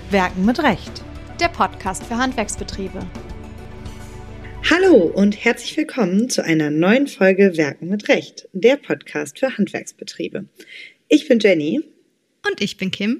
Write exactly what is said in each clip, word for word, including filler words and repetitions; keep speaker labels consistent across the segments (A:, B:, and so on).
A: Werken mit Recht, der Podcast für Handwerksbetriebe.
B: Hallo und herzlich willkommen zu einer neuen Folge Werken mit Recht, der Podcast für Handwerksbetriebe. Ich bin Jenny.
C: Und ich bin Kim.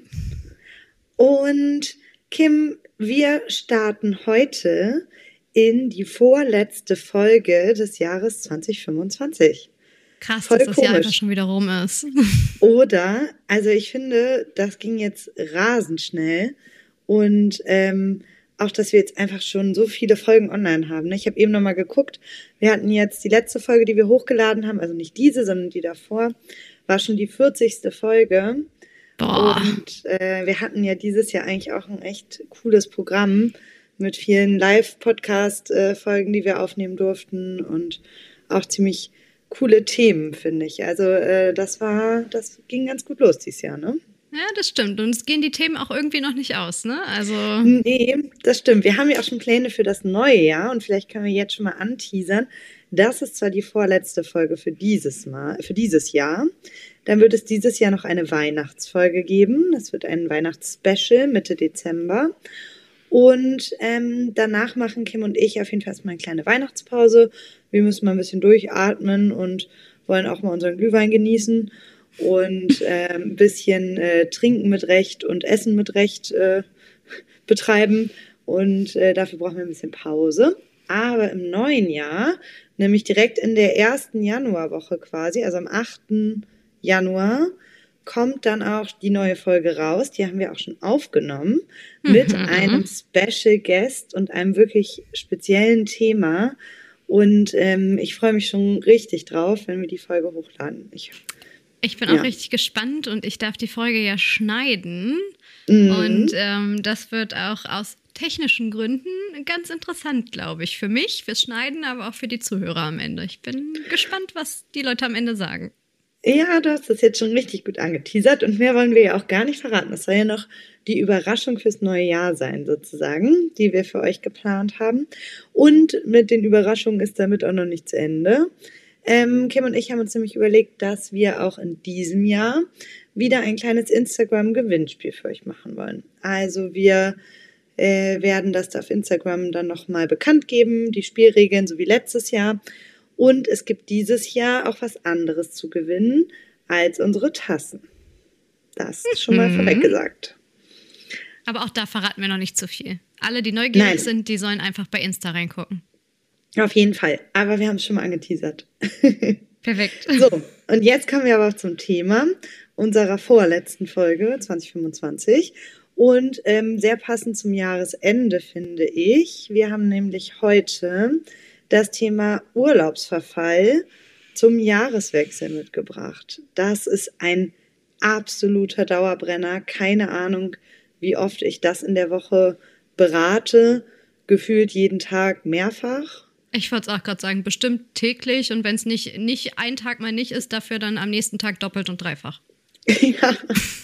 B: Und Kim, wir starten heute in die vorletzte Folge des Jahres zwanzig fünfundzwanzig.
C: Krass,
B: Voll
C: dass das
B: komisch.
C: Jahr einfach schon wieder rum ist.
B: Oder, also ich finde, das ging jetzt rasend schnell und ähm, auch, dass wir jetzt einfach schon so viele Folgen online haben. Ich habe eben nochmal geguckt, wir hatten jetzt die letzte Folge, die wir hochgeladen haben, also nicht diese, sondern die davor, war schon die vierzigste Folge.
C: Boah.
B: Und äh, wir hatten ja dieses Jahr eigentlich auch ein echt cooles Programm mit vielen Live-Podcast-Folgen, die wir aufnehmen durften und auch ziemlich coole Themen, finde ich. Also äh, das war, das ging ganz gut los dieses Jahr, ne?
C: Ja, das stimmt. Und es gehen die Themen auch irgendwie noch nicht aus, ne? Also.
B: Nee, das stimmt. Wir haben ja auch schon Pläne für das neue Jahr und vielleicht können wir jetzt schon mal anteasern. Das ist zwar die vorletzte Folge für dieses Mal, für dieses Jahr. Dann wird es dieses Jahr noch eine Weihnachtsfolge geben. Es wird ein Weihnachtsspecial Mitte Dezember. Und ähm, danach machen Kim und ich auf jeden Fall erstmal eine kleine Weihnachtspause. Wir müssen mal ein bisschen durchatmen und wollen auch mal unseren Glühwein genießen und äh, ein bisschen äh, Trinken mit Recht und Essen mit Recht äh, betreiben. Und äh, dafür brauchen wir ein bisschen Pause. Aber im neuen Jahr, nämlich direkt in der ersten Januarwoche quasi, also am achten Januar, kommt dann auch die neue Folge raus. Die haben wir auch schon aufgenommen mit
C: Mhm.
B: einem Special Guest und einem wirklich speziellen Thema. Und ähm, ich freue mich schon richtig drauf, wenn wir die Folge hochladen. Ich,
C: Ich bin
B: Ja.
C: auch richtig gespannt und ich darf die Folge ja schneiden.
B: Mhm.
C: Und ähm, das wird auch aus technischen Gründen ganz interessant, glaube ich. Für mich, fürs Schneiden, aber auch für die Zuhörer am Ende. Ich bin gespannt, was die Leute am Ende sagen.
B: Ja, du hast das jetzt schon richtig gut angeteasert und mehr wollen wir ja auch gar nicht verraten. Das soll ja noch die Überraschung fürs neue Jahr sein, sozusagen, die wir für euch geplant haben. Und mit den Überraschungen ist damit auch noch nicht zu Ende. Ähm, Kim und ich haben uns nämlich überlegt, dass wir auch in diesem Jahr wieder ein kleines Instagram-Gewinnspiel für euch machen wollen. Also wir äh, werden das auf Instagram dann nochmal bekannt geben, die Spielregeln, so wie letztes Jahr. Und es gibt dieses Jahr auch was anderes zu gewinnen als unsere Tassen. Das ist schon mal
C: Mhm.
B: vorweg gesagt.
C: Aber auch da verraten wir noch nicht zu viel. Alle, die neugierig
B: Nein.
C: sind, die sollen einfach bei Insta reingucken.
B: Auf jeden Fall. Aber wir haben es schon mal angeteasert.
C: Perfekt.
B: So, und jetzt kommen wir aber auch zum Thema unserer vorletzten Folge zwanzig fünfundzwanzig. Und ähm, sehr passend zum Jahresende, finde ich. Wir haben nämlich heute das Thema Urlaubsverfall zum Jahreswechsel mitgebracht. Das ist ein absoluter Dauerbrenner. Keine Ahnung, wie oft ich das in der Woche berate. Gefühlt jeden Tag mehrfach.
C: Ich wollte es auch gerade sagen, bestimmt täglich und wenn es nicht, nicht ein Tag mal nicht ist, dafür dann am nächsten Tag doppelt und dreifach.
B: Ja,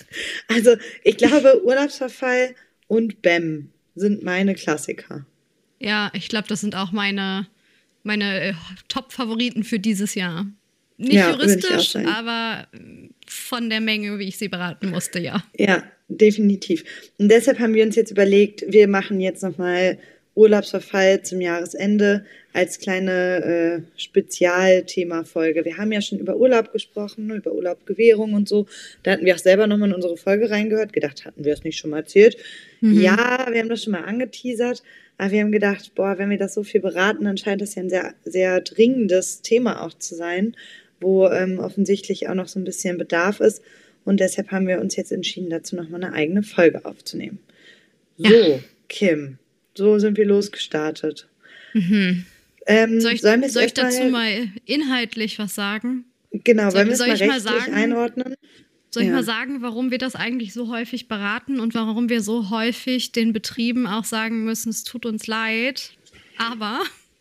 B: also ich glaube, Urlaubsverfall und B E M sind meine Klassiker.
C: Ja, ich glaube, das sind auch meine, meine äh, Top-Favoriten für dieses Jahr. Nicht
B: Ja, würde ich auch
C: juristisch,
B: sagen.
C: aber äh, von der Menge, wie ich sie beraten musste, ja.
B: Ja, definitiv. Und deshalb haben wir uns jetzt überlegt, wir machen jetzt nochmal Urlaubsverfall zum Jahresende als kleine äh, Spezialthema-Folge. Wir haben ja schon über Urlaub gesprochen, über Urlaubgewährung und so. Da hatten wir auch selber nochmal in unsere Folge reingehört. Gedacht, hatten wir es nicht schon mal erzählt?
C: Mhm.
B: Ja, wir haben das schon mal angeteasert. Aber wir haben gedacht, boah, wenn wir das so viel beraten, dann scheint das ja ein sehr, sehr dringendes Thema auch zu sein, wo ähm, offensichtlich auch noch so ein bisschen Bedarf ist. Und deshalb haben wir uns jetzt entschieden, dazu nochmal eine eigene Folge aufzunehmen. So,
C: Ja.
B: Kim, so sind wir losgestartet.
C: Mhm.
B: Ähm,
C: Soll ich,
B: sollen wir es
C: soll ich
B: erst
C: dazu mal inhaltlich was sagen?
B: Genau,
C: soll-
B: wollen wir es
C: soll
B: mal
C: ich mal
B: rechtlich
C: sagen?
B: einordnen?
C: Soll ich
B: Ja.
C: mal sagen, warum wir das eigentlich so häufig beraten und warum wir so häufig den Betrieben auch sagen müssen, es tut uns leid, aber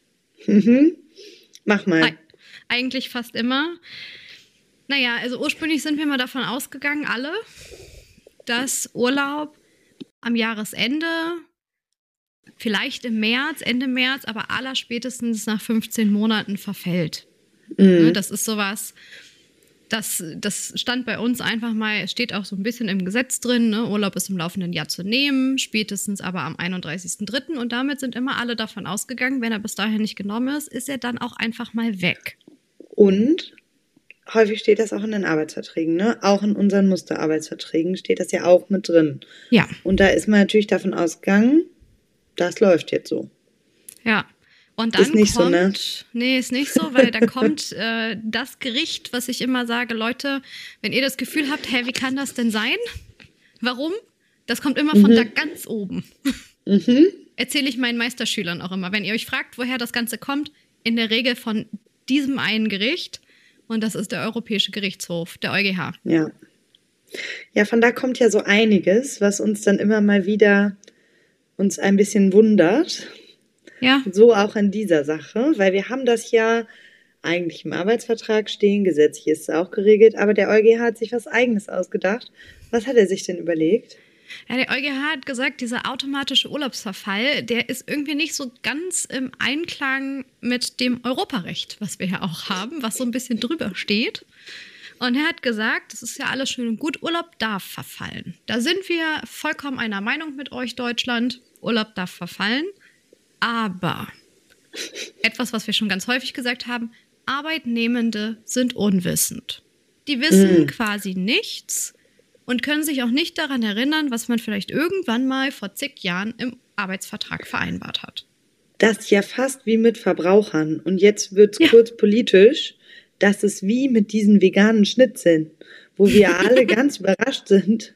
B: Mhm. Mach mal.
C: Ei- eigentlich fast immer. Naja, also ursprünglich sind wir mal davon ausgegangen, alle, dass Urlaub am Jahresende, vielleicht im März, Ende März, aber allerspätestens nach fünfzehn Monaten verfällt. Ne,
B: Mhm.
C: das ist sowas, das, das stand bei uns einfach mal, steht auch so ein bisschen im Gesetz drin, ne? Urlaub ist im laufenden Jahr zu nehmen, spätestens aber am einunddreißigsten dritten Und damit sind immer alle davon ausgegangen, wenn er bis dahin nicht genommen ist, ist er dann auch einfach mal weg.
B: Und häufig steht das auch in den Arbeitsverträgen, ne? Auch in unseren Musterarbeitsverträgen steht das ja auch mit drin.
C: Ja.
B: Und da ist man natürlich davon ausgegangen, das läuft jetzt so.
C: Ja. Und dann
B: ist nicht
C: kommt,
B: so, ne?
C: Nee, ist nicht so, weil dann kommt äh, das Gericht, was ich immer sage, Leute, wenn ihr das Gefühl habt, hä, wie kann das denn sein? Warum? Das kommt immer von
B: Mhm.
C: da ganz oben.
B: Mhm.
C: Erzähle ich meinen Meisterschülern auch immer. Wenn ihr euch fragt, woher das Ganze kommt, in der Regel von diesem einen Gericht. Und das ist der Europäische Gerichtshof, der EuGH.
B: Ja. Ja, von da kommt ja so einiges, was uns dann immer mal wieder uns ein bisschen wundert.
C: Ja.
B: So auch in dieser Sache, weil wir haben das ja eigentlich im Arbeitsvertrag stehen, gesetzlich ist es auch geregelt, aber der EuGH hat sich was Eigenes ausgedacht. Was hat er sich denn überlegt?
C: Ja, der EuGH hat gesagt, dieser automatische Urlaubsverfall, der ist irgendwie nicht so ganz im Einklang mit dem Europarecht, was wir ja auch haben, was so ein bisschen drüber steht. Und er hat gesagt, das ist ja alles schön und gut, Urlaub darf verfallen. Da sind wir vollkommen einer Meinung mit euch, Deutschland. Urlaub darf verfallen. Aber etwas, was wir schon ganz häufig gesagt haben, Arbeitnehmende sind unwissend. Die wissen
B: Mm.
C: quasi nichts und können sich auch nicht daran erinnern, was man vielleicht irgendwann mal vor zig Jahren im Arbeitsvertrag vereinbart hat.
B: Das ist ja fast wie mit Verbrauchern. Und jetzt wird es
C: Ja.
B: kurz politisch. Das ist wie mit diesen veganen Schnitzeln, wo wir alle ganz überrascht sind,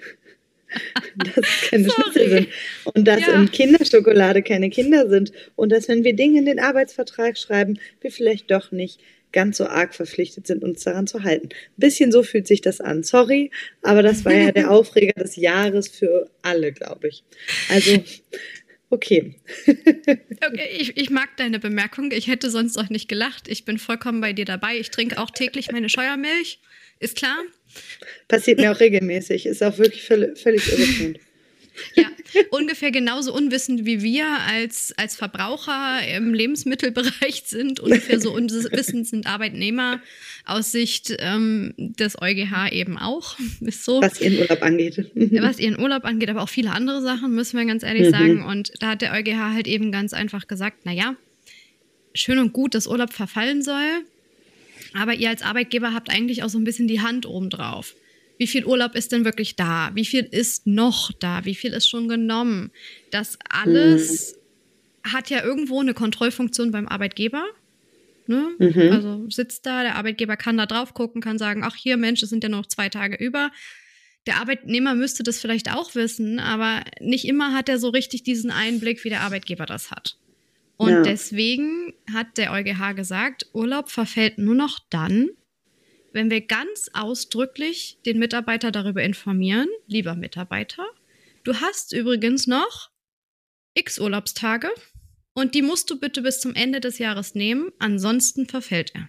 B: dass es keine
C: Sorry.
B: Schnitzel sind. Und dass
C: Ja.
B: in Kinderschokolade keine Kinder sind. Und dass, wenn wir Dinge in den Arbeitsvertrag schreiben, wir vielleicht doch nicht ganz so arg verpflichtet sind, uns daran zu halten. Ein bisschen so fühlt sich das an. Sorry, aber das war ja der Aufreger des Jahres für alle, glaube ich. Also, okay.
C: Okay, ich, ich mag deine Bemerkung. Ich hätte sonst auch nicht gelacht. Ich bin vollkommen bei dir dabei. Ich trinke auch täglich meine Scheuermilch. Ist klar?
B: Passiert mir auch regelmäßig. Ist auch wirklich völlig, völlig irreführend.
C: Ja, ungefähr genauso unwissend wie wir als, als Verbraucher im Lebensmittelbereich sind. Ungefähr so unwissend sind Arbeitnehmer aus Sicht ähm, des EuGH eben auch. Ist so.
B: Was ihren Urlaub angeht.
C: Was ihren Urlaub angeht, aber auch viele andere Sachen, müssen wir ganz ehrlich
B: Mhm.
C: sagen. Und da hat der EuGH halt eben ganz einfach gesagt, naja, schön und gut, dass Urlaub verfallen soll, aber ihr als Arbeitgeber habt eigentlich auch so ein bisschen die Hand oben drauf. Wie viel Urlaub ist denn wirklich da? Wie viel ist noch da? Wie viel ist schon genommen? Das alles mhm. hat ja irgendwo eine Kontrollfunktion beim Arbeitgeber. Ne?
B: Mhm.
C: Also sitzt da, der Arbeitgeber kann da drauf gucken, kann sagen, ach hier, Mensch, es sind ja noch zwei Tage über. Der Arbeitnehmer müsste das vielleicht auch wissen, aber nicht immer hat er so richtig diesen Einblick, wie der Arbeitgeber das hat. Und
B: Ja.
C: deswegen hat der EuGH gesagt, Urlaub verfällt nur noch dann, wenn wir ganz ausdrücklich den Mitarbeiter darüber informieren, lieber Mitarbeiter, du hast übrigens noch x Urlaubstage und die musst du bitte bis zum Ende des Jahres nehmen, ansonsten verfällt er.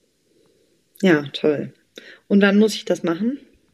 B: Ja, toll. Und wann muss ich das machen?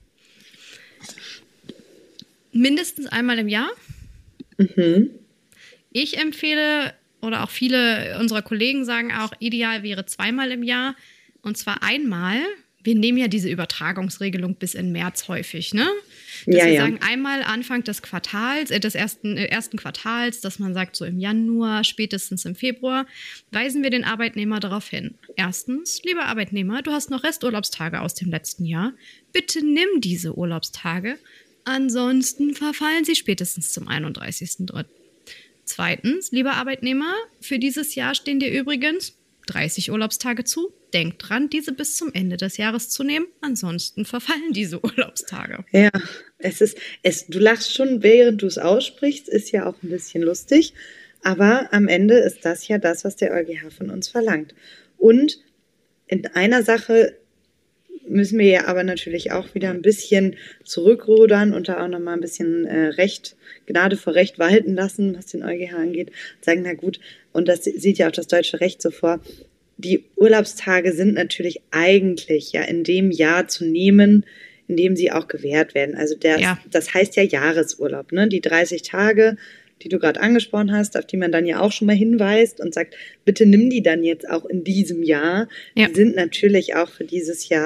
C: Mindestens einmal im Jahr.
B: Mhm.
C: Ich empfehle, oder auch viele unserer Kollegen sagen auch, ideal wäre zweimal im Jahr. Und zwar einmal, wir nehmen ja diese Übertragungsregelung bis in März häufig, ne? Dass
B: Ja,
C: wir
B: ja.
C: sagen, einmal Anfang des Quartals, äh, des ersten, äh, ersten Quartals, dass man sagt, so im Januar, spätestens im Februar, weisen wir den Arbeitnehmer darauf hin. Erstens, lieber Arbeitnehmer, du hast noch Resturlaubstage aus dem letzten Jahr. Bitte nimm diese Urlaubstage. Ansonsten verfallen sie spätestens zum einunddreißigsten dritten Zweitens, lieber Arbeitnehmer, für dieses Jahr stehen dir übrigens dreißig Urlaubstage zu. Denk dran, diese bis zum Ende des Jahres zu nehmen. Ansonsten verfallen diese Urlaubstage.
B: Ja, es ist, es, du lachst schon, während du es aussprichst, ist ja auch ein bisschen lustig. Aber am Ende ist das ja das, was der EuGH von uns verlangt. Und in einer Sache müssen wir ja aber natürlich auch wieder ein bisschen zurückrudern und da auch nochmal ein bisschen äh, Recht, Gnade vor Recht walten lassen, was den EuGH angeht. Und sagen, na gut, und das sieht ja auch das deutsche Recht so vor, die Urlaubstage sind natürlich eigentlich ja in dem Jahr zu nehmen, in dem sie auch gewährt werden. Also der,
C: Ja.
B: das heißt ja Jahresurlaub, ne? Die dreißig Tage, die du gerade angesprochen hast, auf die man dann ja auch schon mal hinweist und sagt, bitte nimm die dann jetzt auch in diesem Jahr.
C: Ja.
B: Die sind natürlich auch für dieses Jahr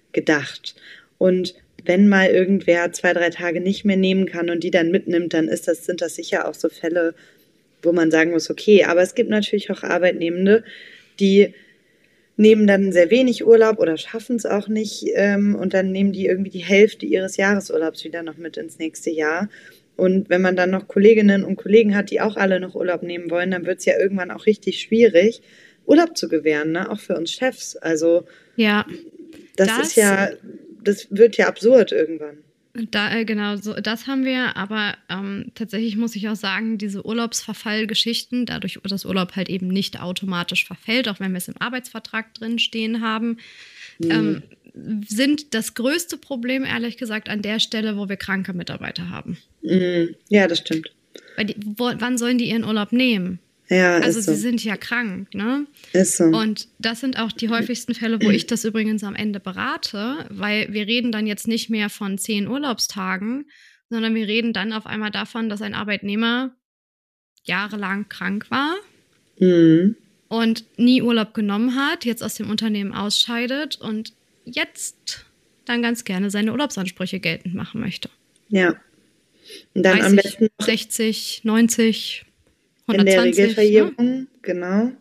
B: gedacht. Und wenn mal irgendwer zwei, drei Tage nicht mehr nehmen kann und die dann mitnimmt, dann ist das, sind das sicher auch so Fälle, wo man sagen muss, okay, aber es gibt natürlich auch Arbeitnehmende, die nehmen dann sehr wenig Urlaub oder schaffen es auch nicht ähm, und dann nehmen die irgendwie die Hälfte ihres Jahresurlaubs wieder noch mit ins nächste Jahr. Und wenn man dann noch Kolleginnen und Kollegen hat, die auch alle noch Urlaub nehmen wollen, dann wird es ja irgendwann auch richtig schwierig, Urlaub zu gewähren, ne? Auch für uns Chefs. Also
C: Ja,
B: das,
C: das,
B: ist ja, das wird ja absurd irgendwann.
C: da, äh, genau, so, das haben wir, aber ähm, tatsächlich muss ich auch sagen, diese Urlaubsverfallgeschichten, dadurch, dass Urlaub halt eben nicht automatisch verfällt, auch wenn wir es im Arbeitsvertrag drin stehen haben,
B: Mhm.
C: ähm, sind das größte Problem, ehrlich gesagt, an der Stelle, wo wir kranke Mitarbeiter haben.
B: Mhm. Ja, das stimmt.
C: Weil die, wo, wann sollen die ihren Urlaub nehmen?
B: Ja,
C: Also
B: ist so.
C: sie sind ja krank, ne?
B: Ist so.
C: Und das sind auch die häufigsten Fälle, wo ich das übrigens am Ende berate, weil wir reden dann jetzt nicht mehr von zehn Urlaubstagen, sondern wir reden dann auf einmal davon, dass ein Arbeitnehmer jahrelang krank war
B: Mhm.
C: und nie Urlaub genommen hat, jetzt aus dem Unternehmen ausscheidet und jetzt dann ganz gerne seine Urlaubsansprüche geltend machen möchte.
B: Ja. Und dann am
C: dreißig,
B: besten noch
C: sechzig, neunzig,
B: in der
C: hundertzwanzig. Ne?
B: Regelverjährung, genau.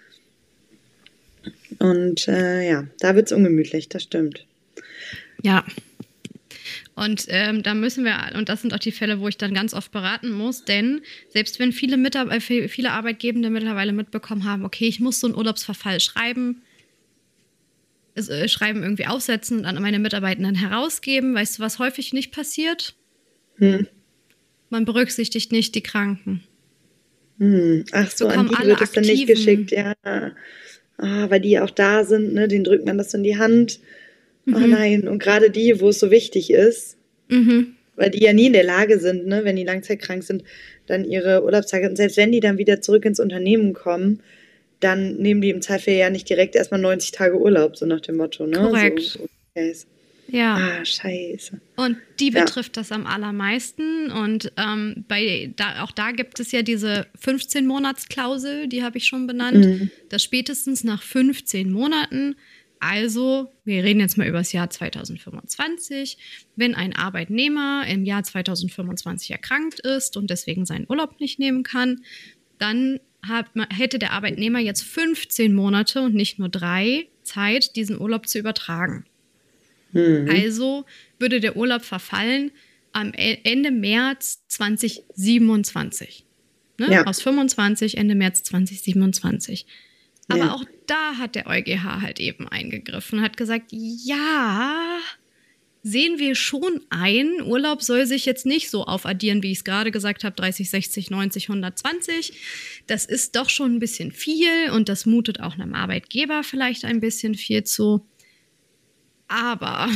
B: Und äh, ja, da wird es ungemütlich, das stimmt.
C: Ja. Und ähm, da müssen wir, und das sind auch die Fälle, wo ich dann ganz oft beraten muss, denn selbst wenn viele, Mitab- äh, viele Arbeitgebende mittlerweile mitbekommen haben, okay, ich muss so einen Urlaubsverfall schreiben, es, äh, schreiben irgendwie aufsetzen und an meine Mitarbeitenden herausgeben, weißt du, was häufig nicht passiert?
B: Hm.
C: Man berücksichtigt nicht die Kranken.
B: Hm. Ach so, an
C: Bekommen
B: die
C: alle
B: wird es dann nicht
C: Aktiven.
B: geschickt, ja. Ah, weil die auch da sind, ne? Denen drückt man das so in die Hand. Oh
C: Mhm.
B: nein, und gerade die, wo es so wichtig ist,
C: Mhm.
B: weil die ja nie in der Lage sind, ne, wenn die langzeitkrank sind, dann ihre Urlaubstage, und selbst wenn die dann wieder zurück ins Unternehmen kommen, dann nehmen die im Zweifel ja nicht direkt erstmal neunzig Tage Urlaub, so nach dem Motto, ne?
C: Korrekt.
B: So, okay.
C: Ja.
B: Ah, scheiße.
C: Und die
B: Ja.
C: betrifft das am allermeisten. Und ähm, bei, da, auch da gibt es ja diese fünfzehn-Monats-Klausel, die habe ich schon benannt,
B: Mhm.
C: dass spätestens nach fünfzehn Monaten, also wir reden jetzt mal über das Jahr zweitausendfünfundzwanzig, wenn ein Arbeitnehmer im Jahr zweitausendfünfundzwanzig erkrankt ist und deswegen seinen Urlaub nicht nehmen kann, dann hat man, hätte der Arbeitnehmer jetzt fünfzehn Monate und nicht nur drei Zeit, diesen Urlaub zu übertragen.
B: Mhm.
C: Also würde der Urlaub verfallen am E- Ende März zweitausendsiebenundzwanzig. Ne?
B: Ja.
C: Aus fünfundzwanzig Ende März zweitausendsiebenundzwanzig. Aber
B: Ja.
C: auch da hat der EuGH halt eben eingegriffen und hat gesagt, ja, sehen wir schon ein, Urlaub soll sich jetzt nicht so aufaddieren, wie ich es gerade gesagt habe, dreißig, sechzig, neunzig, hundertzwanzig. Das ist doch schon ein bisschen viel und das mutet auch einem Arbeitgeber vielleicht ein bisschen viel zu. Aber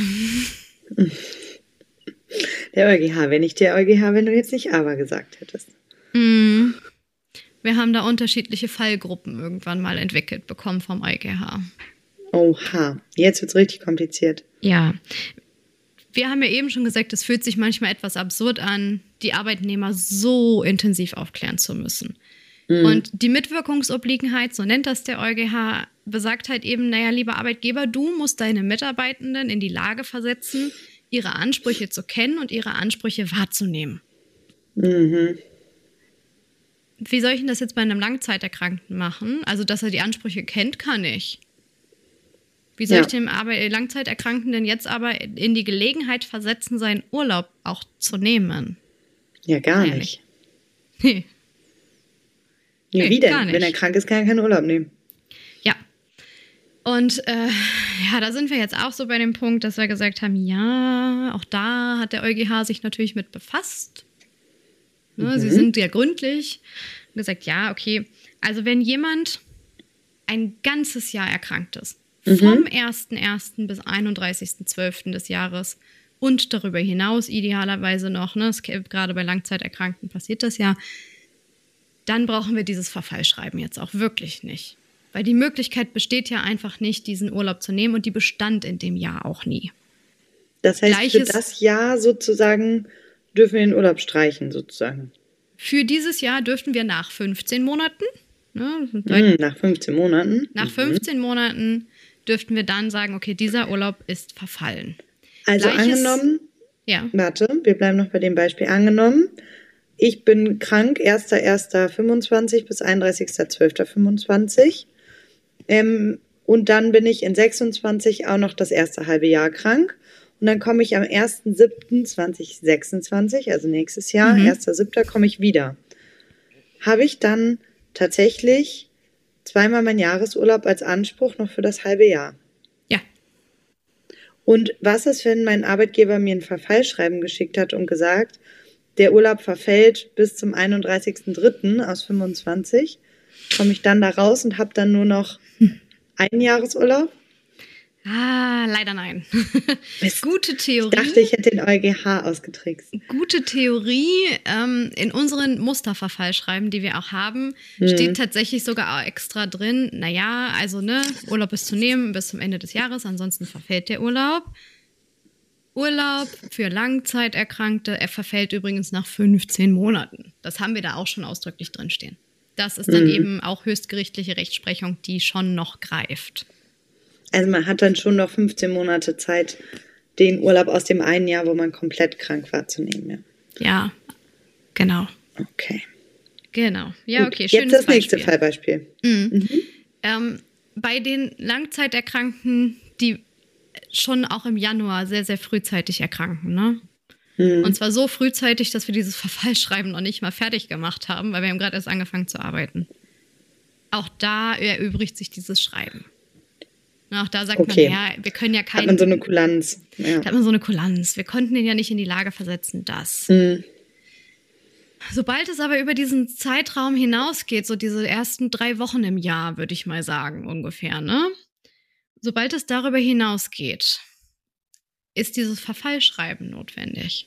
B: Der EuGH, wenn nicht der EuGH, wenn du jetzt nicht aber gesagt hättest.
C: mm, wir haben da unterschiedliche Fallgruppen irgendwann mal entwickelt bekommen vom EuGH.
B: Oha, jetzt wird's richtig kompliziert.
C: Ja, wir haben ja eben schon gesagt, es fühlt sich manchmal etwas absurd an, die Arbeitnehmer so intensiv aufklären zu müssen.
B: Mhm.
C: Und die Mitwirkungsobliegenheit, so nennt das der EuGH, besagt halt eben, naja, lieber Arbeitgeber, du musst deine Mitarbeitenden in die Lage versetzen, ihre Ansprüche zu kennen und ihre Ansprüche wahrzunehmen.
B: Mhm.
C: Wie soll ich denn das jetzt bei einem Langzeiterkrankten machen? Also, dass er die Ansprüche kennt, kann ich. Wie soll
B: Ja.
C: ich dem Arbe- Langzeiterkrankten denn jetzt aber in die Gelegenheit versetzen, seinen Urlaub auch zu nehmen?
B: Ja, gar
C: Ehrlich.
B: nicht.
C: Nee.
B: Ja,
C: Nee,
B: wie denn?
C: gar nicht.
B: Wenn er krank ist, kann er keinen Urlaub nehmen.
C: Ja. Und äh, ja, da sind wir jetzt auch so bei dem Punkt, dass wir gesagt haben, ja, auch da hat der EuGH sich natürlich mit befasst. Ne,
B: Mhm.
C: Sie sind sehr gründlich. Und gesagt, ja, okay, also wenn jemand ein ganzes Jahr erkrankt ist,
B: Mhm.
C: vom ersten ersten bis einunddreißigsten zwölften des Jahres und darüber hinaus idealerweise noch, ne, es, gerade bei Langzeiterkrankten passiert das ja, dann brauchen wir dieses Verfallschreiben jetzt auch wirklich nicht. Weil die Möglichkeit besteht ja einfach nicht, diesen Urlaub zu nehmen und die bestand in dem Jahr auch nie.
B: Das heißt,
C: Gleiches-
B: für das Jahr sozusagen dürfen wir den Urlaub streichen, sozusagen.
C: Für dieses Jahr dürften wir nach fünfzehn Monaten, ne, seit
B: Mhm, nach fünfzehn Monaten.
C: Nach
B: Mhm.
C: fünfzehn Monaten dürften wir dann sagen, okay, dieser Urlaub ist verfallen.
B: Also
C: Gleiches,
B: angenommen,
C: ja.
B: warte, wir bleiben noch bei dem Beispiel. Angenommen, ich bin krank erster erster fünfundzwanzig bis einunddreißigster zwölfter fünfundzwanzig. Ähm, und dann bin ich in sechsundzwanzig auch noch das erste halbe Jahr krank. Und dann komme ich am erster siebter zweitausendsechsundzwanzig, also nächstes Jahr,
C: Mhm.
B: erster siebter komme ich wieder. Habe ich dann tatsächlich zweimal meinen Jahresurlaub als Anspruch noch für das halbe Jahr?
C: Ja.
B: Und was ist, wenn mein Arbeitgeber mir ein Verfallsschreiben geschickt hat und gesagt, der Urlaub verfällt bis zum einunddreißigster dritter aus fünfundzwanzig, komme ich dann da raus und habe dann nur noch einen Jahresurlaub?
C: Ah, leider nein.
B: Mist.
C: Gute
B: Ich
C: Theorie.
B: dachte, ich hätte den EuGH ausgetrickst.
C: Gute Theorie. Ähm, in unseren Musterverfallschreiben, die wir auch haben,
B: Hm.
C: steht tatsächlich sogar auch extra drin, naja, also ne, Urlaub ist zu nehmen bis zum Ende des Jahres, ansonsten verfällt der Urlaub. Urlaub für Langzeiterkrankte, er verfällt übrigens nach fünfzehn Monaten. Das haben wir da auch schon ausdrücklich drin stehen. Das ist dann
B: Mhm.
C: eben auch höchstgerichtliche Rechtsprechung, die schon noch greift.
B: Also man hat dann schon noch fünfzehn Monate Zeit, den Urlaub aus dem einen Jahr, wo man komplett krank war, zu nehmen. Ja.
C: Ja, genau.
B: Okay.
C: Genau. Ja,
B: Gut,
C: okay,
B: jetzt
C: schönes
B: das nächste
C: Beispiel.
B: Fallbeispiel.
C: Mhm.
B: Mhm.
C: Ähm, bei den Langzeiterkrankten, die schon auch im Januar sehr, sehr frühzeitig erkranken, ne?
B: Mhm.
C: Und zwar so frühzeitig, dass wir dieses Verfallsschreiben noch nicht mal fertig gemacht haben, weil wir haben gerade erst angefangen zu arbeiten. Auch da erübrigt sich dieses Schreiben. Und auch da sagt
B: Okay.
C: man, ja, wir können ja
B: Hat
C: keinen,
B: man so eine Kulanz. Ja.
C: da hat man so eine Kulanz. Wir konnten den ja nicht in die Lage versetzen, das.
B: Mhm.
C: Sobald es aber über diesen Zeitraum hinausgeht, so diese ersten drei Wochen im Jahr, würde ich mal sagen, ungefähr, ne? Sobald es darüber hinausgeht, ist dieses Verfallsschreiben notwendig.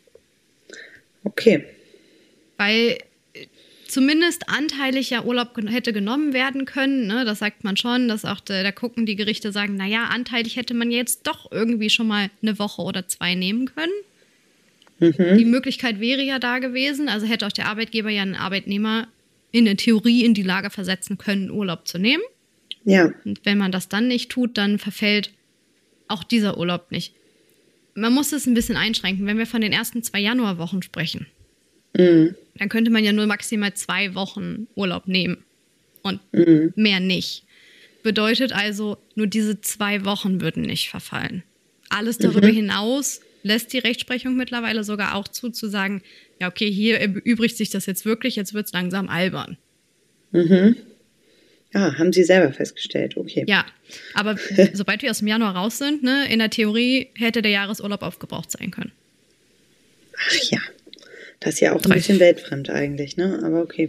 B: Okay.
C: Weil äh, zumindest anteilig ja Urlaub gen- hätte genommen werden können, ne? Das sagt man schon, dass auch da, da gucken die Gerichte, sagen, naja, anteilig hätte man jetzt doch irgendwie schon mal eine Woche oder zwei nehmen können.
B: Mhm.
C: Die Möglichkeit wäre ja da gewesen, also hätte auch der Arbeitgeber ja einen Arbeitnehmer in der Theorie in die Lage versetzen können, Urlaub zu nehmen.
B: Ja.
C: Und wenn man das dann nicht tut, dann verfällt auch dieser Urlaub nicht. Man muss es ein bisschen einschränken. Wenn wir von den ersten zwei Januarwochen sprechen,
B: Mhm.
C: dann könnte man ja nur maximal zwei Wochen Urlaub nehmen und
B: Mhm.
C: mehr nicht. Bedeutet also, nur diese zwei Wochen würden nicht verfallen. Alles darüber
B: Mhm.
C: hinaus lässt die Rechtsprechung mittlerweile sogar auch zu, zu sagen, ja okay, hier erübrigt sich das jetzt wirklich, jetzt wird es langsam albern.
B: Mhm. Ja, haben Sie selber festgestellt. Okay.
C: Ja, aber sobald wir aus dem Januar raus sind, ne, in der Theorie hätte der Jahresurlaub aufgebraucht sein können.
B: Ach ja. Das ist ja auch ein
C: Drei.
B: bisschen weltfremd eigentlich, ne? Aber okay.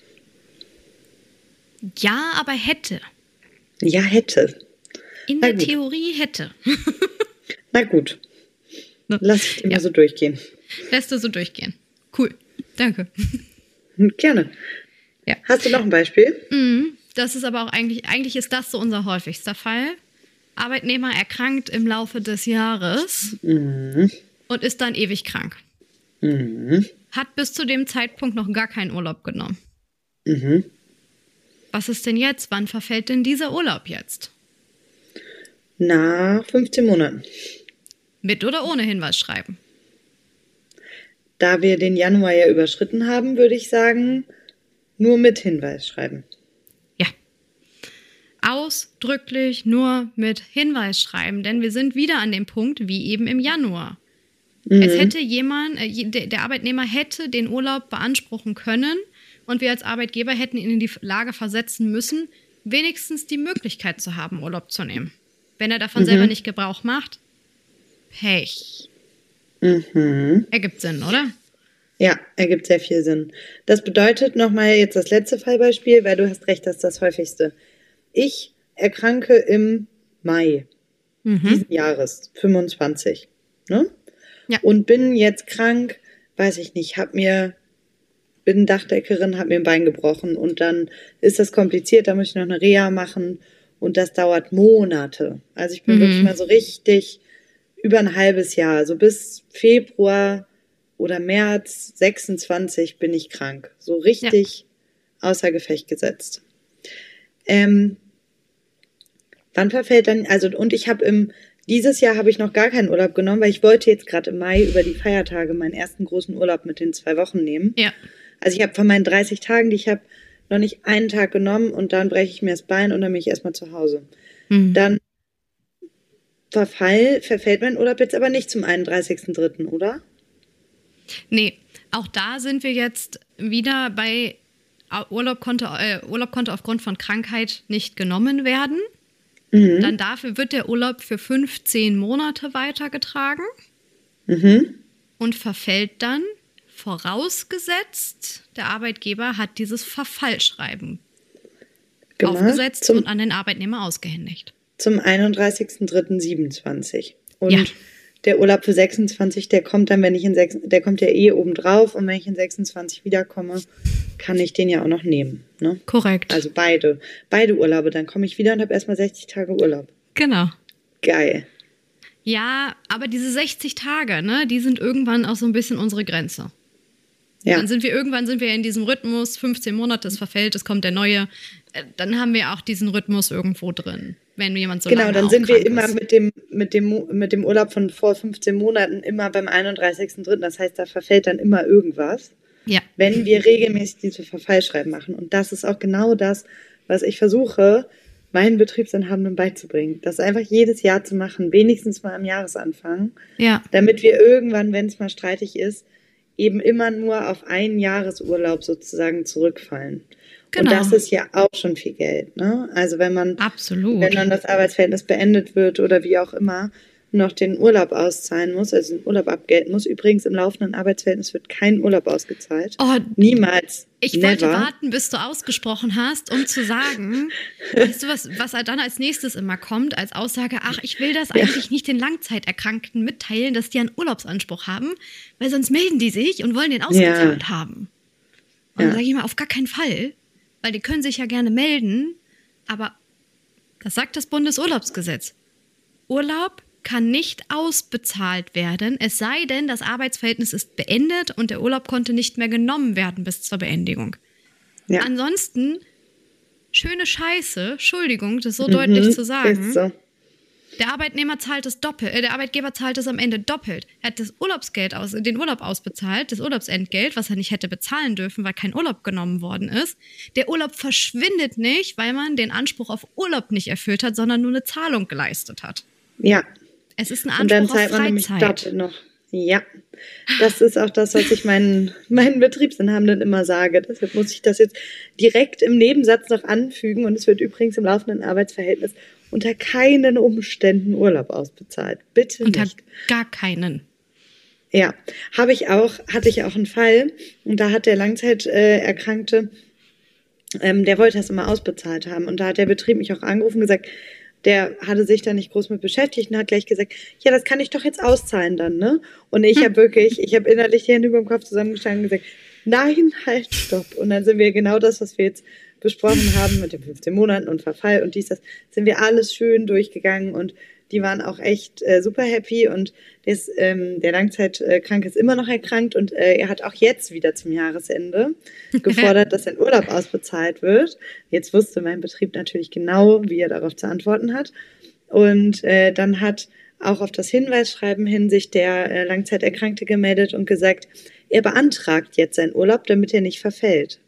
C: Ja, aber hätte.
B: Ja, hätte.
C: In
B: Na
C: der
B: gut.
C: Theorie hätte.
B: Na gut.
C: Ne?
B: Lass ich immer
C: Ja.
B: so durchgehen.
C: Lässt du so durchgehen. Cool. Danke.
B: Gerne.
C: Ja.
B: Hast du noch ein Beispiel?
C: Mhm. Das ist aber auch eigentlich, eigentlich ist das so unser häufigster Fall. Arbeitnehmer erkrankt im Laufe des Jahres
B: Mhm.
C: und ist dann ewig krank.
B: Mhm.
C: Hat bis zu dem Zeitpunkt noch gar keinen Urlaub genommen.
B: Mhm.
C: Was ist denn jetzt? Wann verfällt denn dieser Urlaub jetzt?
B: Nach fünfzehn Monaten.
C: Mit oder ohne Hinweisschreiben?
B: Da wir den Januar ja überschritten haben, würde ich sagen, nur mit Hinweis schreiben.
C: Ja. Ausdrücklich nur mit Hinweisschreiben, denn wir sind wieder an dem Punkt wie eben im Januar.
B: Mhm.
C: Es hätte jemand, äh, je- der der Arbeitnehmer hätte den Urlaub beanspruchen können und wir als Arbeitgeber hätten ihn in die Lage versetzen müssen, wenigstens die Möglichkeit zu haben, Urlaub zu nehmen. Wenn er davon
B: Mhm.
C: selber nicht Gebrauch macht, Pech.
B: Mhm.
C: Ergibt Sinn, oder?
B: Ja, ergibt sehr viel Sinn. Das bedeutet nochmal jetzt das letzte Fallbeispiel, weil du hast recht, das ist das häufigste. Ich erkranke im Mai
C: Mhm.
B: diesen Jahres, fünfundzwanzig. Ne?
C: Ja.
B: Und bin jetzt krank, weiß ich nicht, hab mir, bin Dachdeckerin, hab mir ein Bein gebrochen und dann ist das kompliziert, da muss ich noch eine Reha machen und das dauert Monate. Also ich bin
C: Mhm.
B: wirklich mal so richtig über ein halbes Jahr, so bis Februar oder März sechsundzwanzig bin ich krank. So richtig außer Gefecht gesetzt. Ähm, Wann verfällt dann, also und ich habe im, dieses Jahr habe ich noch gar keinen Urlaub genommen, weil ich wollte jetzt gerade im Mai über die Feiertage meinen ersten großen Urlaub mit den zwei Wochen nehmen.
C: Ja.
B: Also ich habe von meinen dreißig Tagen, die ich habe, noch nicht einen Tag genommen und dann breche ich mir das Bein und dann bin ich erstmal zu Hause.
C: Mhm.
B: Dann verfall, verfällt mein Urlaub jetzt aber nicht zum einunddreißigsten dritten, oder?
C: Nee, auch da sind wir jetzt wieder bei Urlaub konnte, äh, Urlaub konnte aufgrund von Krankheit nicht genommen werden.
B: Mhm.
C: Dann dafür wird der Urlaub für fünfzehn Monate weitergetragen
B: Mhm.
C: und verfällt dann, vorausgesetzt, der Arbeitgeber hat dieses Verfallsschreiben
B: Gemacht.
C: aufgesetzt
B: Zum,
C: und an den Arbeitnehmer ausgehändigt.
B: zum einunddreißigsten dritten siebenundzwanzig. Und
C: Ja.
B: der Urlaub für sechsundzwanzig, der kommt dann, wenn ich in sechs, der kommt ja eh oben drauf und wenn ich in sechsundzwanzig wiederkomme, kann ich den ja auch noch nehmen. Ne?
C: Korrekt.
B: Also beide, beide Urlaube. Dann komme ich wieder und habe erstmal sechzig Tage Urlaub.
C: Genau.
B: Geil.
C: Ja, aber diese sechzig Tage, ne, die sind irgendwann auch so ein bisschen unsere Grenze.
B: Ja.
C: Dann sind wir irgendwann sind wir in diesem Rhythmus, fünfzehn Monate, es verfällt, es kommt der neue. Äh, Dann haben wir auch diesen Rhythmus irgendwo drin, wenn jemand so
B: Genau,
C: lange
B: dann
C: auch
B: sind wir
C: krank
B: immer
C: ist.
B: mit dem, mit, dem, Mo- mit dem Urlaub von vor fünfzehn Monaten immer beim einunddreißigsten dritten. Das heißt, da verfällt dann immer irgendwas,
C: Ja,
B: wenn wir regelmäßig diese Verfallsschreiben machen. Und das ist auch genau das, was ich versuche, meinen Betriebsinhabenden beizubringen. Das einfach jedes Jahr zu machen, wenigstens mal am Jahresanfang,
C: ja,
B: damit wir irgendwann, wenn es mal streitig ist, eben immer nur auf einen Jahresurlaub sozusagen zurückfallen.
C: Genau.
B: Und das ist ja auch schon viel Geld, ne? Also wenn man,
C: absolut.
B: wenn dann das Arbeitsverhältnis beendet wird oder wie auch immer, noch den Urlaub auszahlen muss, also den Urlaub abgelten muss. Übrigens, im laufenden Arbeitsverhältnis wird kein Urlaub ausgezahlt.
C: Oh,
B: Niemals.
C: ich
B: Never.
C: wollte warten, bis du ausgesprochen hast, um zu sagen, weißt du, was, was dann als nächstes immer kommt, als Aussage, ach, ich will das eigentlich nicht den Langzeiterkrankten mitteilen, dass die einen Urlaubsanspruch haben, weil sonst melden die sich und wollen den ausgezahlt
B: Ja.
C: haben. Und
B: Ja.
C: dann sage ich immer, auf gar keinen Fall, weil die können sich ja gerne melden, aber das sagt das Bundesurlaubsgesetz. Urlaub kann nicht ausbezahlt werden, es sei denn, das Arbeitsverhältnis ist beendet und der Urlaub konnte nicht mehr genommen werden bis zur Beendigung.
B: Ja.
C: Ansonsten, schöne Scheiße, Entschuldigung, das so deutlich zu sagen.
B: Ist so.
C: Der Arbeitnehmer zahlt es doppelt, äh, der Arbeitgeber zahlt es am Ende doppelt. Er hat das Urlaubsgeld aus, den Urlaub ausbezahlt, das Urlaubsentgelt, was er nicht hätte bezahlen dürfen, weil kein Urlaub genommen worden ist. Der Urlaub verschwindet nicht, weil man den Anspruch auf Urlaub nicht erfüllt hat, sondern nur eine Zahlung geleistet hat.
B: Ja.
C: Es ist ein
B: Und dann
C: Anspruch
B: zahlt
C: auf
B: man nämlich
C: Freizeit.
B: doppelt noch. Ja. Das ist auch das, was ich meinen, meinen Betriebsinhabenden immer sage. Deshalb muss ich das jetzt direkt im Nebensatz noch anfügen. Und es wird übrigens im laufenden Arbeitsverhältnis unter keinen Umständen Urlaub ausbezahlt. Bitte
C: Unter
B: nicht.
C: gar keinen.
B: Ja, habe ich auch, hatte ich auch einen Fall. Und da hat der Langzeiterkrankte, ähm, der wollte das immer ausbezahlt haben. Und da hat der Betrieb mich auch angerufen und gesagt, der hatte sich da nicht groß mit beschäftigt und hat gleich gesagt, ja, das kann ich doch jetzt auszahlen dann, ne? Und ich habe wirklich, ich habe innerlich die Hände über dem Kopf zusammengeschlagen und gesagt, nein, halt, stopp. Und dann sind wir genau das, was wir jetzt besprochen haben mit den fünfzehn Monaten und Verfall und dies, das, sind wir alles schön durchgegangen und die waren auch echt äh, super happy und des, ähm, der Langzeitkranke ist immer noch erkrankt und äh, er hat auch jetzt wieder zum Jahresende gefordert, dass sein Urlaub ausbezahlt wird. Jetzt wusste mein Betrieb natürlich genau, wie er darauf zu antworten hat. Und äh, dann hat auch auf das Hinweisschreiben hin sich der äh, Langzeiterkrankte gemeldet und gesagt, er beantragt jetzt seinen Urlaub, damit er nicht verfällt.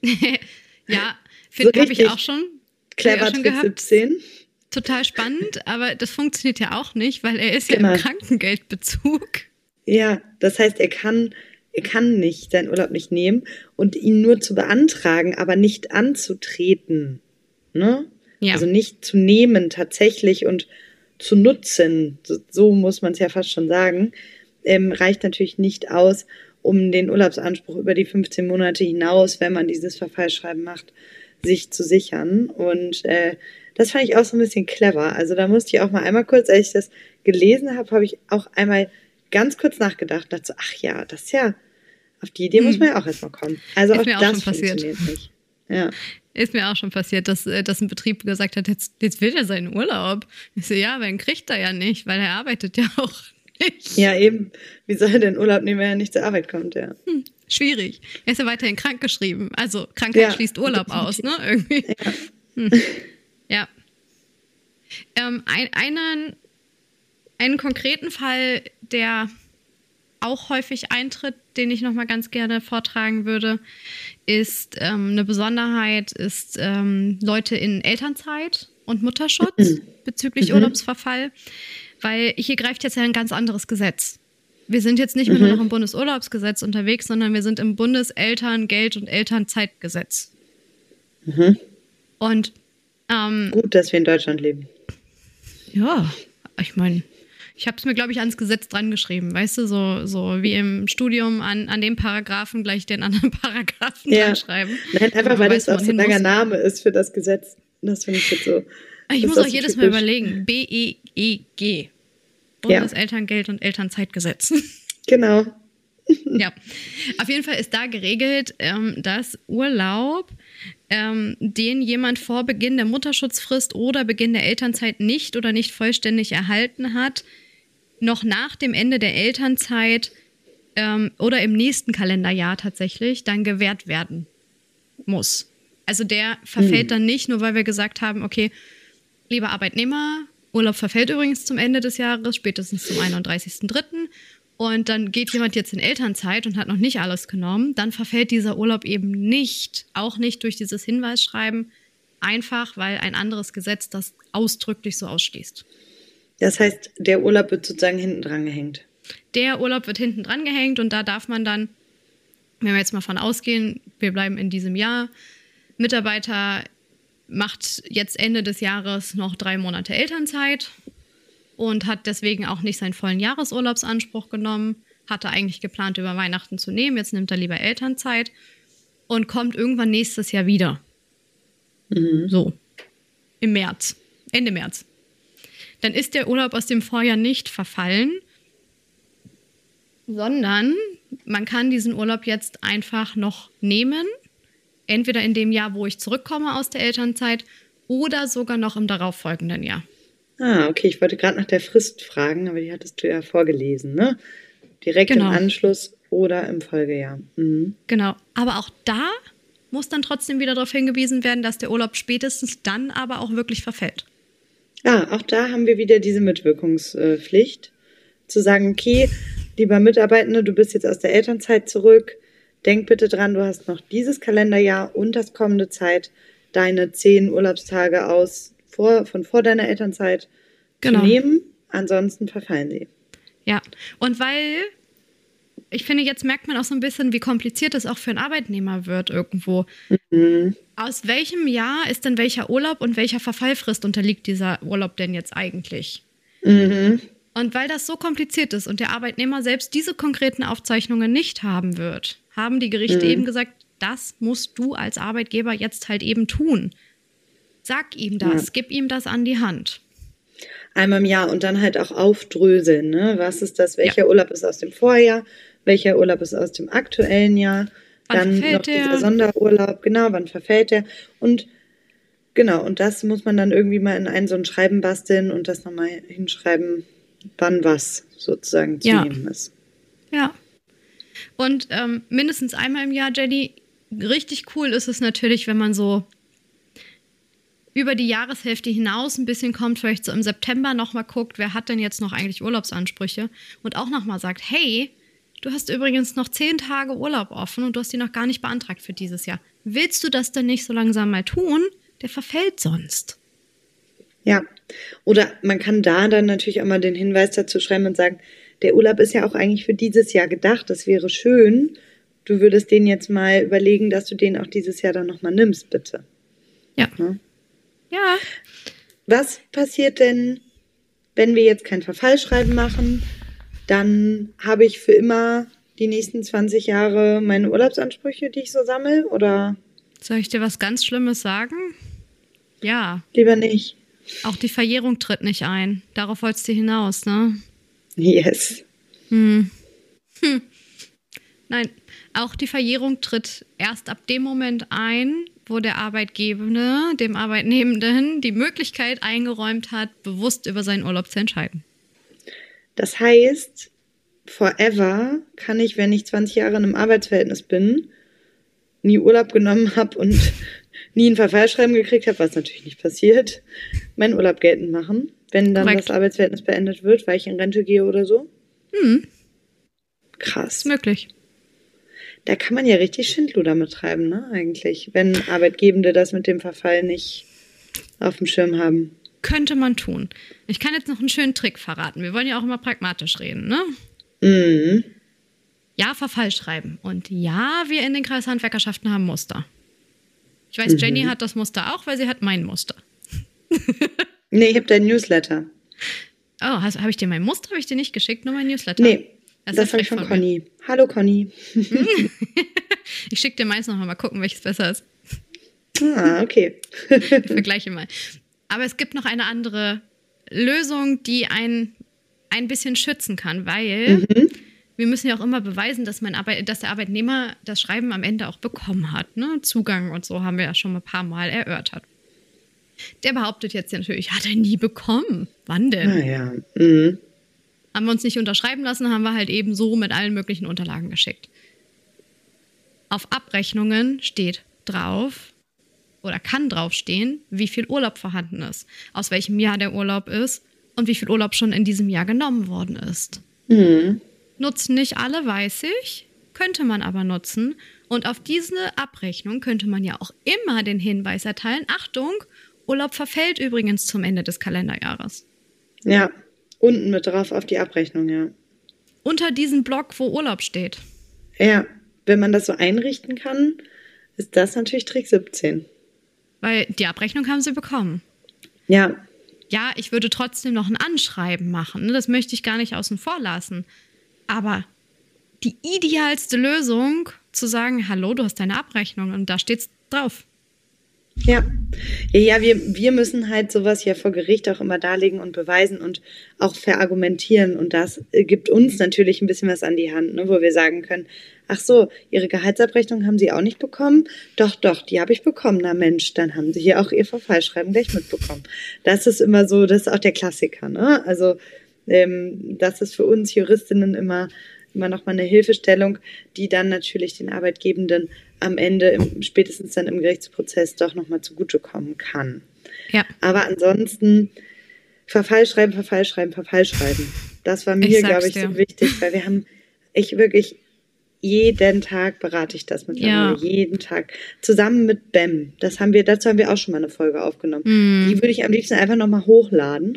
C: Ja,
B: So
C: finde habe ich
B: richtig
C: auch schon.
B: Clever
C: hab ich auch schon
B: Trick
C: gehabt.
B: siebzehn.
C: Total spannend, aber das funktioniert ja auch nicht, weil er ist ja
B: Genau.
C: im Krankengeldbezug.
B: Ja, das heißt, er kann, er kann nicht seinen Urlaub nicht nehmen und ihn nur zu beantragen, aber nicht anzutreten. Ne?
C: Ja.
B: Also nicht zu nehmen tatsächlich und zu nutzen, so, so muss man es ja fast schon sagen, ähm, reicht natürlich nicht aus, um den Urlaubsanspruch über die fünfzehn Monate hinaus, wenn man dieses Verfallsschreiben macht, sich zu sichern. Und äh, das fand ich auch so ein bisschen clever. Also da musste ich auch mal einmal kurz, als ich das gelesen habe, habe ich auch einmal ganz kurz nachgedacht, dachte so, ach ja, das ist ja, auf die Idee muss man ja auch erstmal kommen. Also
C: Ist
B: auch
C: mir auch
B: das
C: schon passiert.
B: funktioniert nicht. Ja.
C: Ist mir auch schon passiert, dass, äh, dass ein Betrieb gesagt hat, jetzt, jetzt will er seinen Urlaub. Ich so, ja, aber den kriegt er ja nicht, weil er arbeitet ja auch nicht.
B: Ja, eben. Wie soll er denn Urlaub nehmen, wenn er nicht zur Arbeit kommt, ja.
C: Hm, schwierig. Er ist ja weiterhin krankgeschrieben. Also Krankheit
B: Ja,
C: schließt Urlaub aus, ne? Irgendwie.
B: Ja.
C: Hm. Ja. Ähm, ein, einen, einen konkreten Fall, der auch häufig eintritt, den ich nochmal ganz gerne vortragen würde, ist ähm, eine Besonderheit, ist ähm, Leute in Elternzeit und Mutterschutz mhm. bezüglich mhm. Urlaubsverfall, weil hier greift jetzt ja ein ganz anderes Gesetz. Wir sind jetzt nicht mehr mhm. nur noch im Bundesurlaubsgesetz unterwegs, sondern wir sind im Bundeselterngeld- und Elternzeitgesetz.
B: Mhm.
C: Und ähm,
B: gut, dass wir in Deutschland leben.
C: Ja, ich meine, ich habe es mir, glaube ich, ans Gesetz dran geschrieben, weißt du, so, so wie im Studium an, an dem Paragraphen gleich den anderen Paragraphen ja. dran schreiben.
B: Nein, einfach weil das auch so ein langer Name ist für das Gesetz. Das finde ich jetzt so.
C: Ich muss auch jedes typisch. Mal überlegen. B E E G. Bundeselterngeld- und Elternzeitgesetz.
B: Genau.
C: Ja, auf jeden Fall ist da geregelt, ähm, dass Urlaub, ähm, den jemand vor Beginn der Mutterschutzfrist oder Beginn der Elternzeit nicht oder nicht vollständig erhalten hat, noch nach dem Ende der Elternzeit ähm, oder im nächsten Kalenderjahr tatsächlich dann gewährt werden muss. Also der verfällt hm. dann nicht, nur weil wir gesagt haben, okay, lieber Arbeitnehmer, Urlaub verfällt übrigens zum Ende des Jahres, spätestens zum einunddreißigsten dritten Und dann geht jemand jetzt in Elternzeit und hat noch nicht alles genommen, dann verfällt dieser Urlaub eben nicht, auch nicht durch dieses Hinweisschreiben, einfach weil ein anderes Gesetz das ausdrücklich so ausschließt.
B: Das heißt, der Urlaub wird sozusagen hinten dran gehängt?
C: Der Urlaub wird hinten dran gehängt und da darf man dann, wenn wir jetzt mal von ausgehen, wir bleiben in diesem Jahr, Mitarbeiter macht jetzt Ende des Jahres noch drei Monate Elternzeit und hat deswegen auch nicht seinen vollen Jahresurlaubsanspruch genommen, hatte eigentlich geplant, über Weihnachten zu nehmen, jetzt nimmt er lieber Elternzeit und kommt irgendwann nächstes Jahr wieder.
B: Mhm.
C: So, im März, Ende März. Dann ist der Urlaub aus dem Vorjahr nicht verfallen, sondern man kann diesen Urlaub jetzt einfach noch nehmen, entweder in dem Jahr, wo ich zurückkomme aus der Elternzeit oder sogar noch im darauffolgenden Jahr.
B: Ah, okay, ich wollte gerade nach der Frist fragen, aber die hattest du ja vorgelesen, ne? Direkt genau. Im Anschluss oder im Folgejahr. Mhm.
C: Genau, aber auch da muss dann trotzdem wieder darauf hingewiesen werden, dass der Urlaub spätestens dann aber auch wirklich verfällt.
B: Ja, auch da haben wir wieder diese Mitwirkungspflicht, zu sagen, okay, lieber Mitarbeitende, du bist jetzt aus der Elternzeit zurück, denk bitte dran, du hast noch dieses Kalenderjahr und das kommende Zeit, deine zehn Urlaubstage aus vor, von vor deiner Elternzeit genau. zu nehmen, ansonsten verfallen sie.
C: Ja, und weil, ich finde, jetzt merkt man auch so ein bisschen, wie kompliziert es auch für einen Arbeitnehmer wird irgendwo.
B: Mhm.
C: Aus welchem Jahr ist denn welcher Urlaub und welcher Verfallfrist unterliegt dieser Urlaub denn jetzt eigentlich?
B: Mhm.
C: Und weil das so kompliziert ist und der Arbeitnehmer selbst diese konkreten Aufzeichnungen nicht haben wird, haben die Gerichte mhm. eben gesagt, das musst du als Arbeitgeber jetzt halt eben tun. Sag ihm das, ja. gib ihm das an die Hand.
B: Einmal im Jahr und dann halt auch aufdröseln, ne? Was ist das, welcher ja. Urlaub ist aus dem Vorjahr, welcher Urlaub ist aus dem aktuellen Jahr, wann dann noch der? Dieser Sonderurlaub, genau, wann verfällt der? Und genau, und das muss man dann irgendwie mal in einen so ein Schreiben basteln und das nochmal hinschreiben, wann was sozusagen zu
C: ja.
B: nehmen ist.
C: Ja. Und ähm, mindestens einmal im Jahr, Jenny, richtig cool ist es natürlich, wenn man so über die Jahreshälfte hinaus ein bisschen kommt, vielleicht so im September nochmal guckt, wer hat denn jetzt noch eigentlich Urlaubsansprüche und auch nochmal sagt, hey, du hast übrigens noch zehn Tage Urlaub offen und du hast die noch gar nicht beantragt für dieses Jahr. Willst du das denn nicht so langsam mal tun? Der verfällt sonst.
B: Ja, oder man kann da dann natürlich auch mal den Hinweis dazu schreiben und sagen, der Urlaub ist ja auch eigentlich für dieses Jahr gedacht, das wäre schön, du würdest den jetzt mal überlegen, dass du den auch dieses Jahr dann nochmal nimmst, bitte.
C: Ja. ja. Ja.
B: Was passiert denn, wenn wir jetzt kein Verfallsschreiben machen? Dann habe ich für immer die nächsten zwanzig Jahre meine Urlaubsansprüche, die ich so sammle, oder?
C: Soll ich dir was ganz Schlimmes sagen? Ja.
B: Lieber nicht.
C: Auch die Verjährung tritt nicht ein. Darauf wolltest du hinaus, ne?
B: Yes.
C: Hm. Hm. Nein, auch die Verjährung tritt erst ab dem Moment ein, wo der Arbeitgebende dem Arbeitnehmenden die Möglichkeit eingeräumt hat, bewusst über seinen Urlaub zu entscheiden.
B: Das heißt, forever kann ich, wenn ich zwanzig Jahre in einem Arbeitsverhältnis bin, nie Urlaub genommen habe und nie ein Verfallschreiben gekriegt habe, was natürlich nicht passiert, meinen Urlaub geltend machen, wenn dann
C: Korrekt.
B: das Arbeitsverhältnis beendet wird, weil ich in Rente gehe oder so.
C: Hm,
B: Krass.
C: ist möglich.
B: Da kann man ja richtig Schindluder mit treiben, ne, eigentlich, wenn Arbeitgebende das mit dem Verfall nicht auf dem Schirm haben.
C: Könnte man tun. Ich kann jetzt noch einen schönen Trick verraten. Wir wollen ja auch immer pragmatisch reden, ne?
B: Mhm.
C: Ja, Verfall schreiben. Und ja, wir in den Kreis Handwerkerschaften haben Muster. Ich weiß, Jenny hat das Muster auch, weil sie hat mein Muster.
B: Nee, ich habe dein Newsletter.
C: Oh, habe ich dir mein Muster? Habe ich dir nicht geschickt? Nur mein Newsletter?
B: Nee,
C: das,
B: das
C: ist
B: habe ich
C: frech
B: von
C: von mir.
B: Conny. Hallo Conny.
C: Ich schicke dir meins noch mal, mal gucken, welches besser ist.
B: Ah, okay.
C: Ich vergleiche mal. Aber es gibt noch eine andere Lösung, die einen ein bisschen schützen kann, weil
B: Mhm.
C: wir müssen ja auch immer beweisen, dass, mein Arbeit, dass der Arbeitnehmer das Schreiben am Ende auch bekommen hat. Ne? Zugang und so haben wir ja schon mal ein paar Mal erörtert. Der behauptet jetzt natürlich, hat er nie bekommen. Wann denn?
B: Naja. Mhm.
C: Haben wir uns nicht unterschreiben lassen, haben wir halt eben so mit allen möglichen Unterlagen geschickt. Auf Abrechnungen steht drauf oder kann draufstehen, wie viel Urlaub vorhanden ist, aus welchem Jahr der Urlaub ist und wie viel Urlaub schon in diesem Jahr genommen worden ist.
B: Mhm.
C: Nutzen nicht alle, weiß ich, könnte man aber nutzen. Und auf diese Abrechnung könnte man ja auch immer den Hinweis erteilen, Achtung, Urlaub verfällt übrigens zum Ende des Kalenderjahres.
B: Ja, unten mit drauf auf die Abrechnung, ja.
C: Unter diesem Block, wo Urlaub steht.
B: Ja, wenn man das so einrichten kann, ist das natürlich Trick siebzehn.
C: Weil die Abrechnung haben sie bekommen.
B: Ja,
C: Ja, ich würde trotzdem noch ein Anschreiben machen. Ne? Das möchte ich gar nicht außen vor lassen. Aber die idealste Lösung, zu sagen, hallo, du hast deine Abrechnung und da steht's drauf.
B: ja. Ja, ja wir, wir müssen halt sowas ja vor Gericht auch immer darlegen und beweisen und auch verargumentieren. Und das äh, gibt uns natürlich ein bisschen was an die Hand, ne, wo wir sagen können, ach so, Ihre Gehaltsabrechnung haben Sie auch nicht bekommen? Doch, doch, die habe ich bekommen. Na Mensch, dann haben Sie hier auch Ihr Verfallschreiben gleich mitbekommen. Das ist immer so, das ist auch der Klassiker, ne? Also ähm, das ist für uns Juristinnen immer, immer nochmal eine Hilfestellung, die dann natürlich den Arbeitgebenden am Ende, im, spätestens dann im Gerichtsprozess, doch nochmal zugutekommen kann.
C: Ja.
B: Aber ansonsten Verfallschreiben, Verfallschreiben, Verfallschreiben. Das war
C: Ich
B: mir,
C: sag's
B: glaube ich,
C: dir.
B: so wichtig, weil wir haben, ich wirklich, jeden Tag berate ich das mittlerweile,
C: Ja.
B: jeden Tag. Zusammen mit B E M. Das haben wir, dazu haben wir auch schon mal eine Folge aufgenommen.
C: Mm.
B: Die würde ich am liebsten einfach nochmal hochladen.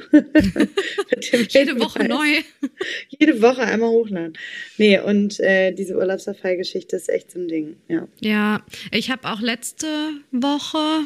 B: Mit dem
C: Jede Woche
B: Hinweis.
C: neu.
B: Jede Woche einmal hochladen. Nee, und äh, diese Urlaubsverfallgeschichte ist echt so ein Ding, ja.
C: Ja, ich habe auch letzte Woche,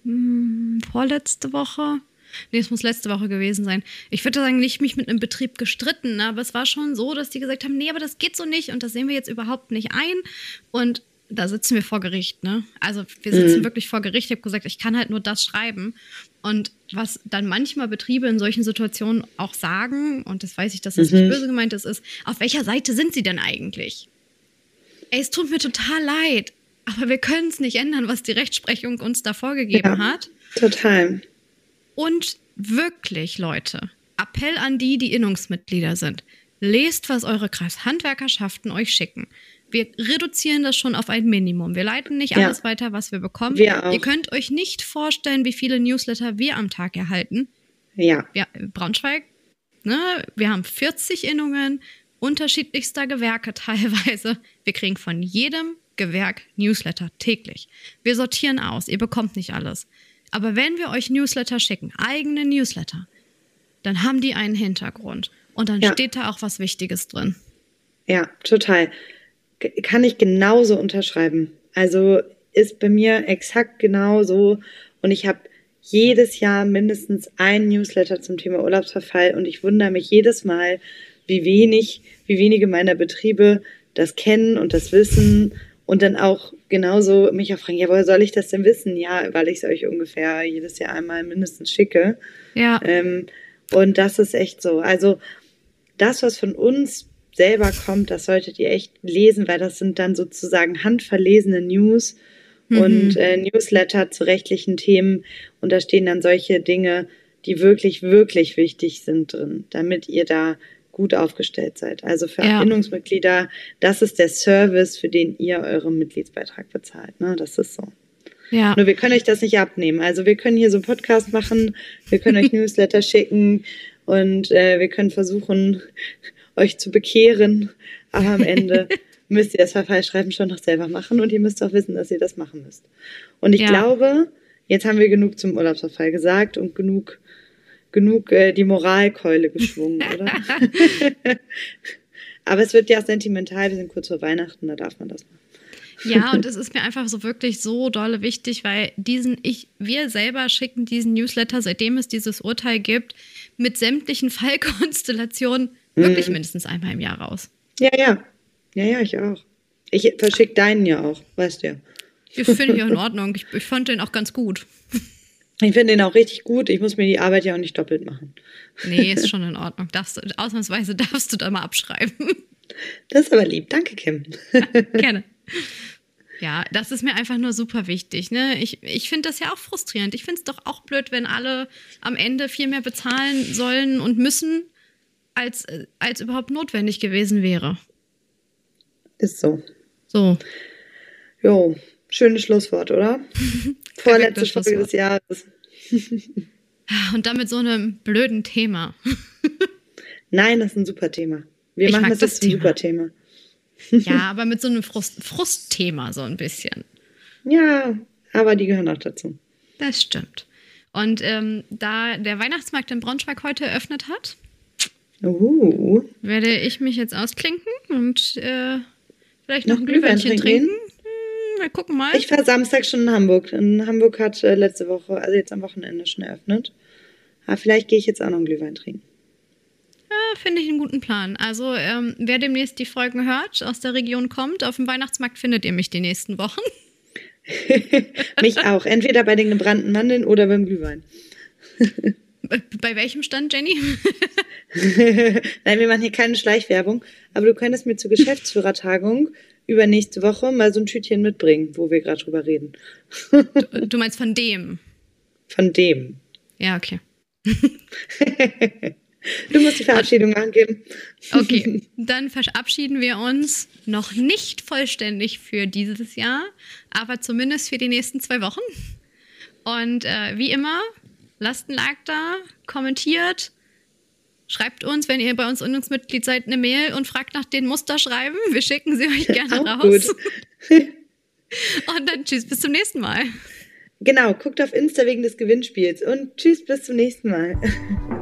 C: hm, vorletzte Woche, nee, es muss letzte Woche gewesen sein. Ich würde sagen, nicht mich mit einem Betrieb gestritten, ne, aber es war schon so, dass die gesagt haben, nee, aber das geht so nicht und das sehen wir jetzt überhaupt nicht ein. Und da sitzen wir vor Gericht, ne? Also wir sitzen
B: Mhm.
C: wirklich vor Gericht. Ich habe gesagt, ich kann halt nur das schreiben. Und was dann manchmal Betriebe in solchen Situationen auch sagen, und das weiß ich, dass das
B: Mhm.
C: nicht böse gemeint ist, ist, auf welcher Seite sind sie denn eigentlich? Ey, es tut mir total leid, aber wir können es nicht ändern, was die Rechtsprechung uns da vorgegeben
B: Ja.
C: hat.
B: Total.
C: Und wirklich, Leute, Appell an die, die Innungsmitglieder sind. Lest, was eure Kreishandwerkerschaften euch schicken. Wir reduzieren das schon auf ein Minimum. Wir leiten nicht
B: Ja.
C: alles weiter, was wir bekommen.
B: Wir auch.
C: Ihr könnt euch nicht vorstellen, wie viele Newsletter wir am Tag erhalten.
B: Ja.
C: Wir, Braunschweig, ne, wir haben vierzig Innungen, unterschiedlichster Gewerke teilweise. Wir kriegen von jedem Gewerk Newsletter täglich. Wir sortieren aus, ihr bekommt nicht alles. Aber wenn wir euch Newsletter schicken, eigene Newsletter, dann haben die einen Hintergrund. Und dann
B: Ja.
C: steht da auch was Wichtiges drin.
B: Ja, total. G- Kann ich genauso unterschreiben. Also ist bei mir exakt genauso. Und ich habe jedes Jahr mindestens ein Newsletter zum Thema Urlaubsverfall und ich wundere mich jedes Mal, wie wenig, wie wenige meiner Betriebe das kennen und das wissen und dann auch genauso mich auch fragen, ja, woher soll ich das denn wissen? Ja, weil ich es euch ungefähr jedes Jahr einmal mindestens schicke.
C: Ja,
B: Ähm, und das ist echt so. Also das, was von uns selber kommt, das solltet ihr echt lesen, weil das sind dann sozusagen handverlesene News
C: Mhm.
B: und äh, Newsletter zu rechtlichen Themen. Und da stehen dann solche Dinge, die wirklich, wirklich wichtig sind drin, damit ihr da gut aufgestellt seid. Also für
C: Ja.
B: Innungsmitglieder, das ist der Service, für den ihr euren Mitgliedsbeitrag bezahlt. Ne? Das ist so.
C: Ja.
B: Nur wir können euch das nicht abnehmen. Also wir können hier so einen Podcast machen, wir können euch Newsletter schicken und äh, wir können versuchen, euch zu bekehren. Aber am Ende müsst ihr das Verfallsschreiben schon noch selber machen und ihr müsst auch wissen, dass ihr das machen müsst. Und ich
C: Ja.
B: glaube, jetzt haben wir genug zum Urlaubsverfall gesagt und genug, genug äh, die Moralkeule geschwungen, oder? Aber es wird ja auch sentimental, wir sind kurz vor Weihnachten, da darf man das machen.
C: Ja, und es ist mir einfach so wirklich so dolle wichtig, weil diesen, ich, wir selber schicken diesen Newsletter, seitdem es dieses Urteil gibt, mit sämtlichen Fallkonstellationen wirklich
B: Mhm.
C: mindestens einmal im Jahr raus.
B: Ja, ja. Ja, ja, ich auch. Ich verschicke deinen ja auch, weißt du ja.
C: Das finde ich auch in Ordnung. Ich, ich fand den auch ganz gut.
B: Ich finde den auch richtig gut. Ich muss mir die Arbeit ja auch nicht doppelt machen.
C: Nee, ist schon in Ordnung. Darfst, du- ausnahmsweise darfst du da mal abschreiben.
B: Das ist aber lieb. Danke, Kim.
C: Gerne. Ja, das ist mir einfach nur super wichtig. Ne? Ich, ich finde das ja auch frustrierend. Ich finde es doch auch blöd, wenn alle am Ende viel mehr bezahlen sollen und müssen, als, äh, als überhaupt notwendig gewesen wäre.
B: Ist so.
C: So.
B: Jo, schönes Schlusswort, oder? Vorletzte
C: Perfektes
B: Folge des Jahres.
C: Und dann mit so einem blöden Thema.
B: Nein, das ist ein super Thema. Wir
C: Ich
B: machen
C: mag
B: das
C: das
B: jetzt ein
C: Thema.
B: super Thema.
C: Ja, aber mit so einem Frust, Frustthema so ein bisschen.
B: Ja, aber die gehören auch dazu.
C: Das stimmt. Und ähm, da der Weihnachtsmarkt in Braunschweig heute eröffnet hat,
B: Uh,
C: werde ich mich jetzt ausklinken und äh, vielleicht noch,
B: Noch
C: ein
B: Glühwein
C: Glühweinchen
B: trinken
C: trinken. Hm, wir gucken mal.
B: ich war Samstag schon in Hamburg. In Hamburg hat äh, letzte Woche, also jetzt am Wochenende schon eröffnet. Aber vielleicht gehe ich jetzt auch noch einen Glühwein trinken.
C: Ja, finde ich einen guten Plan. Also, ähm, wer demnächst die Folgen hört, aus der Region kommt, auf dem Weihnachtsmarkt findet ihr mich die nächsten Wochen.
B: Mich auch. Entweder bei den gebrannten Mandeln oder beim Glühwein.
C: Bei, bei welchem Stand, Jenny?
B: Nein, wir machen hier keine Schleichwerbung. Aber du könntest mir zur Geschäftsführertagung übernächste Woche mal so ein Tütchen mitbringen, wo wir gerade drüber reden.
C: Du, du meinst von dem?
B: Von dem.
C: Ja, okay.
B: Du musst die Verabschiedung angeben.
C: Okay, dann verabschieden wir uns noch nicht vollständig für dieses Jahr, aber zumindest für die nächsten zwei Wochen. Und äh, wie immer, lasst ein Like da, kommentiert, schreibt uns, wenn ihr bei uns Gründungsmitglied seid, eine Mail und fragt nach den Musterschreiben. Wir schicken sie euch gerne
B: Auch
C: raus.
B: gut.
C: Und dann tschüss, bis zum nächsten Mal.
B: Genau, guckt auf Insta wegen des Gewinnspiels und tschüss, bis zum nächsten Mal.